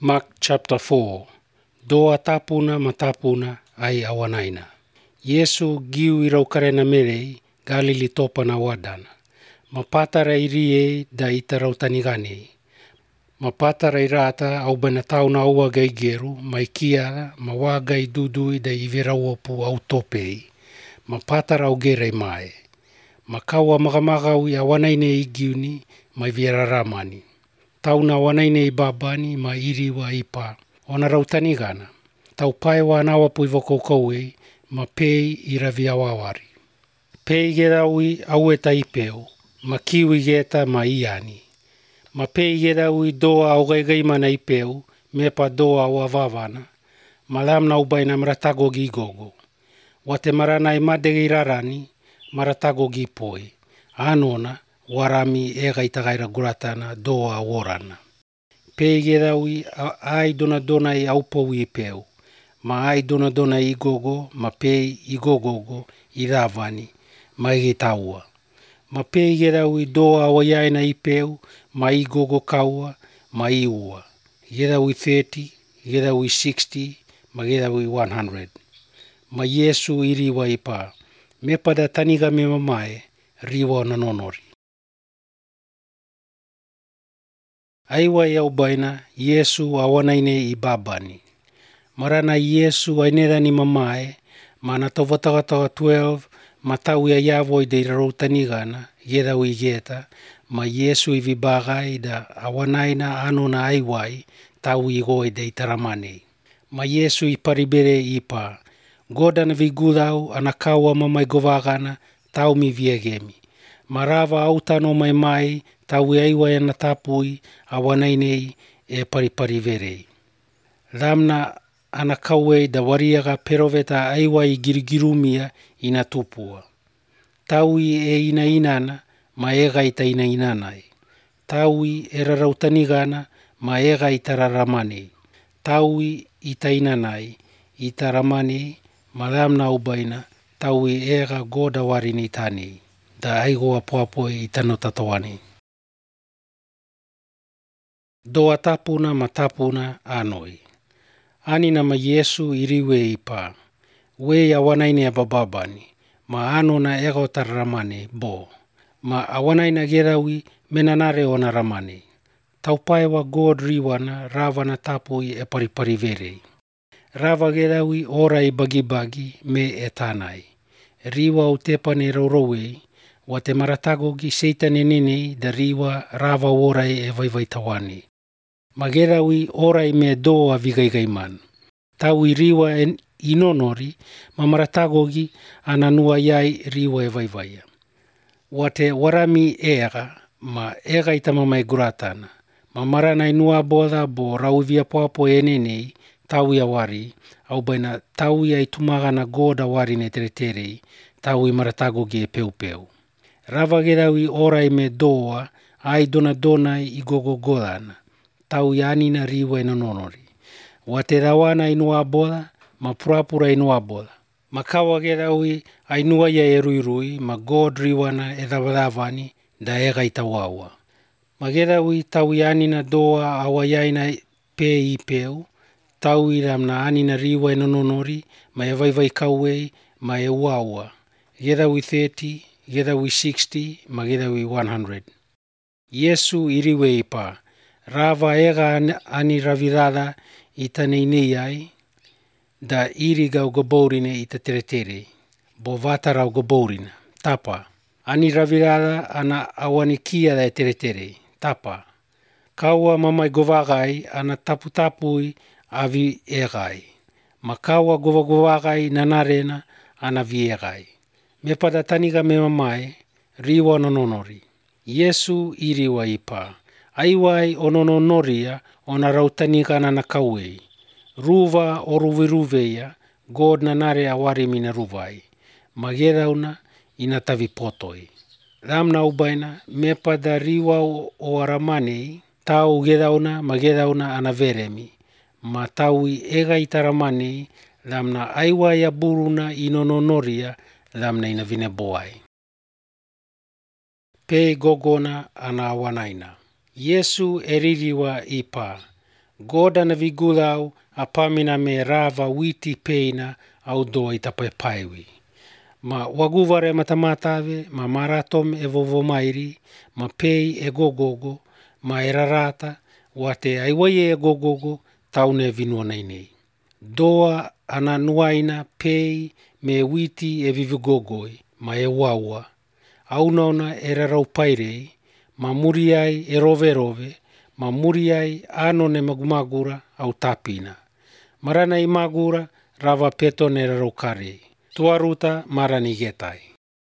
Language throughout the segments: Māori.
Mark chapter 4. Doa tapuna matapuna ai awanaina. Yesu giu iraukarena merei Galili topana wadana. Mapatara irie da itarautanigane. Mapatara irata au banatauna aua gaigeru maikiara mawagai dudui da iverawopu au topei. Mapatara au gerei mae. Makawa magamagau i awanaine igiuni mai vieraramani. Tauna awanaine ibabani ma iriwa ipa. Ona rautanigana. Tau paewa nawapu ivokokouei ma pei iravi awawari. Pei geraui au eta ipeu. Ma kiwi geta ma iani. Ma pei geraui doa au gaigaimana ipeu. Mepa doa au avavana. Ma lamna ubaina maratagogi igogo. Wate maranai madege irarani maratagogi ipoi. Anona warami ega itagaira guratana doa worana. Pei geraui ai donadonai aupou ipeu. Ma ai donadonai igogo ma pei igogogo iravani ma igitaua. Ma pei geraui doa awaiaina ipeu ma igogo kaua ma iua. Geraui 30, geraui 60, ma geraui 100. Ma Yesu iriwa ipa. Mepada taniga me mamae riwa nanonori. Aiwa iau baina Yesu awanaine ibabani. Marana Yesu ainerani mamae mana tovatagataga 12 matau ia yavoi da irarautanigana gerau igeta ma Yesu ivibagai da awanaina anona aiwai tau igoi da itaramane. Ma Yesu iparibere ipa. Godana vigudau anakaua mamai govagana tau mi viegemi. Marava autano mai tau aiwai anatapui awanainei e paripariverei. Lamna anakauei da wariaga peroveta aiwai girigirumia ina tupua. Taui e ina inana ma ega ita ina inanai. Taui e rarautanigana ma ega ita raramane. Taui ita inanai ita ramane ma lamna ubaina taui ega goda warini itani. Da aigo apoapoi itano tatoani. Doa tapuna matapuna anoi. Anina ma Yesu iriwe ipa. We awanaine abababani. Ma anona ego tararamane bo. Ma awanaina geraui menanare ona ramane. Taupaewa God riwana ravana tapui e paripariverei. Rava geraui orai bagibagi me etanai. Riwa utepane rorowei. Wate maratagogi seitane nenei da riwa rava orai e vaivaitawani. Mageraui orai me doa vigaigaiman. Taui riwa inonori ma maratagogi ananua iai riwa e vaivaia. Wate warami ega ma ega itamamai guratana. Ma marana inua boda bo rauvia poapo enenei taui awari au baina taui ai tumagana goda wari ne tereterei taui maratagogi e peu. Rava geraui orai me doa ai donadonai igogo godana. Tau yanina riwa inononori. Wate rawana inua boda ma purapura inua boda. Makawa geraui ainua ia eruirui ma God riwana e ravani da ega itawawa. Mageraui tau yanina doa awaiaina pe ipeu. Tau iramna anina riwa inononori ma e vaivai kauei ma e uaua. Geraui 30, geraui 60, ma geraui 100. Yesu iriwe ipa. Rava ega ani ravirada ita neinei ai, da iriga ugabourine ita teretere, bo vatara ugabourina, tapa. Ani ravirada ana awanikia da teretere, tapa. Kaua mamai govagai ana taputapui avi egai. Makaua govagai nanarena ana viegai. Mepada taniga me mamae, riwa nononori. Yesu iriwa ipa. Aiwai onononoria ona rautanigana na kauei. Ruva o ruviruveia, God nanare awari mina ruvai. Magerauna ina tavipotoi. Ramna ubaina mepada riwa o aramanei, tau gerauna magerauna anaveremi. Ma taui ega itaramanei, lamna aiwai aburuna inononoria, lamna ina vineboai. Pe gogona ana awanaina. Yesu eririwa ipa. Goda na vigulau a pamina me rava witi peina au doa i tapepaiwi. Ma waguvare matamatave, ma maratom e vovomairi, ma pei e gogogo, ma e rarata, wate aiwaie e gogogo, taune vinuanainei. Doa ana nuaina pei me witi e vivigogoi, ma e waua. Aunauna e raraupairei, ma muriai e rove, ma muriai anone magumagura au tapina. Marana i magura, rava peto ne raraukarei. Tuaruta marani getai.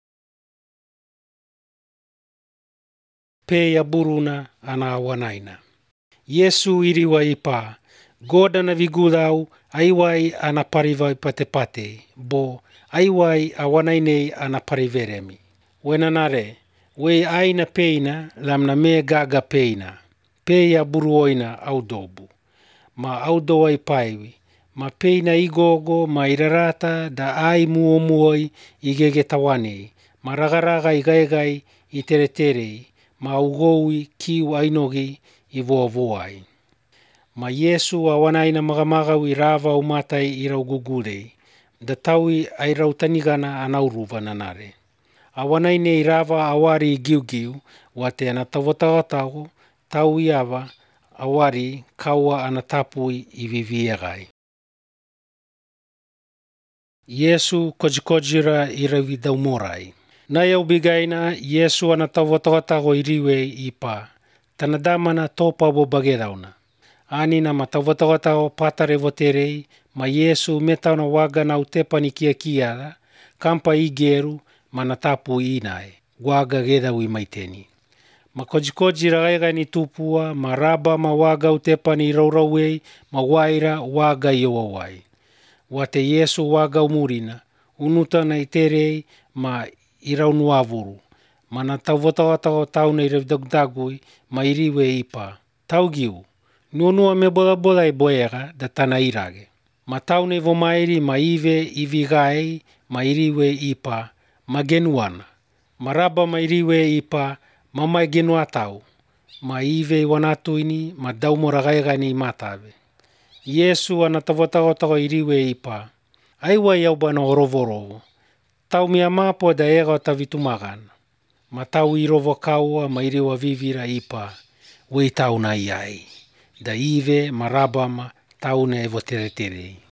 Pei buruna ana awanaina. Yesu iriwa ipa, goda na vigulau aiwai ana parivai patepate, bo aiwai awanainei ana pariveremi. Wenanare, wei aina peina lamna me gaga peina. Pei buruoina au dobu. Ma au doa ipaiwi. Ma peina igogo ma irarata da ai muomuoi igege tawanei. Ma ragaraga igaigai i tereterei. Ma ugoui kiu ainogi i voavoai. Ma Yesu awanaina magamagau i rava umatai i raugugurei. Da taui ai rautanigana anauruva nanare. Awanaine i rava awari i giugiu, wate ana tawatawatago, tau iava, awari kaua ana tapui i viviegai. Yesu kojikojira i ravi daumorai. Na iau bigaina, Yesu ana tawatawatago i riwe i pa. Tanadamana topa bo bagerauna. Ani na matawatawatago patare voterei, ma Yesu metauna waga na utepani kiakiara, kampa i geru, mana tapu inae, waga gedau i maiteni. Ma koji ragaiga ni tupua, ma raba ma waga utepani raurawei, ma waira waga iowawai. Wate Yesu waga umurina, unutana iterei, ma iraunuavuru. Mana tawatawatago tauna iravdagdagui, ma iriwe ipa. Taugiu, nuonua me bola i boega da tana irage. Ma taune vomairi ma ive ivigai, ma iriwe ipa, ma genuana. Ma raba ma iriwe ipa, ma mai genua tau. Ma ive wanatuini, ma daumoragaiga ni matave. Yesu ana tawatawatago iriwe ipa. Aiwa iaubana orovorovo. Tau mia mapo da ega tavitumagana. Ma tau irovo kaua ma iriwa vivira ipa. Wei tau na iai. Da ive ma rabama taune evo tereterei.